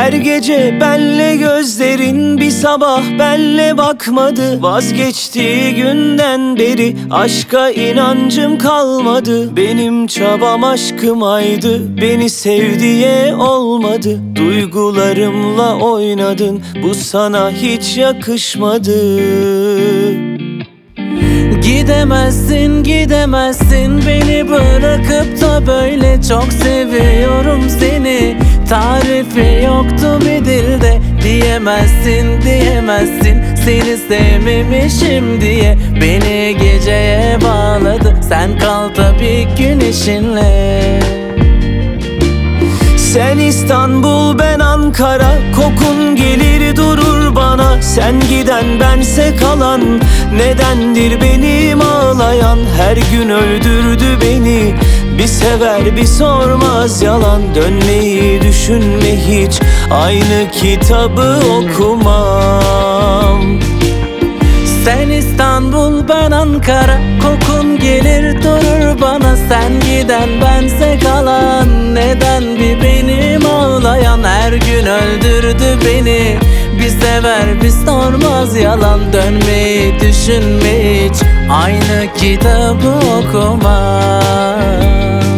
Her gece benle gözlerin, bir sabah benle bakmadı. Vazgeçtiği günden beri aşka inancım kalmadı. Benim çabam aşkımaydı, beni sev diye olmadı. Duygularımla oynadın, bu sana hiç yakışmadı. Gidemezsin, gidemezsin beni bırakıp da böyle. Çok seviyorum seni, tarifi yoktu bir dilde. Diyemezsin, diyemezsin seni sevmemişim diye. Beni geceye bağladı, sen kal tabii güneşinle. Sen İstanbul, ben Ankara, kokun gelir durur bana. Sen giden bense kalan, nedendir benim ağlayan? Her gün öldürdü beni, bir sever bir sormaz yalan. Dönmeyi düşünme hiç, aynı kitabı okumam. Sen İstanbul, ben Ankara, kokun gelir durur bana. Sen giden bense kalan, neden bir benim ağlayan? Her gün öldürdü beni, bir sever bir sormaz yalan. Dönmeyi düşünme hiç, aynı kitabı okumam.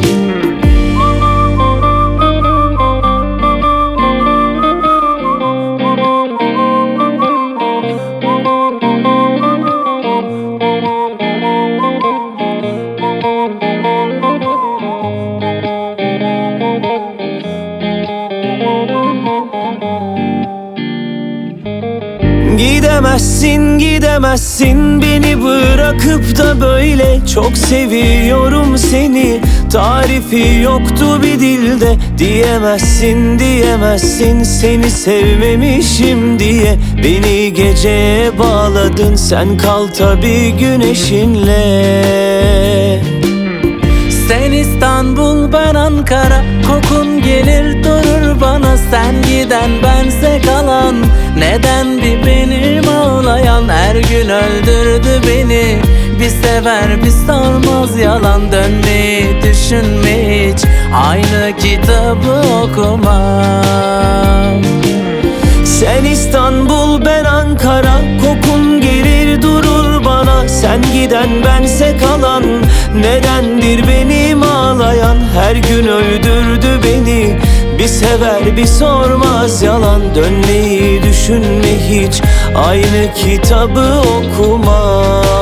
Gidemezsin, gidemezsin beni bırakıp da böyle. Çok seviyorum seni, tarifi yoktu bir dilde. Diyemezsin, diyemezsin seni sevmemişim diye. Beni geceye bağladın, sen kal tabii güneşinle. Sen İstanbul, ben Ankara, kokun gelir durur bana. Sen giden bense kalan, neden bir benim ağlayan? Her gün öldürdü beni, bir sever bir sormaz yalan. Dönmeyi düşünme hiç, aynı kitabı okumam. Sen İstanbul, ben Ankara, kokun gelir durur bana. Sen giden bense kalan, nedendir benim ağlayan? Her gün öldürdü beni, bir sever bir sormaz yalan. Dönmeyi düşünme hiç, aynı kitabı okumam.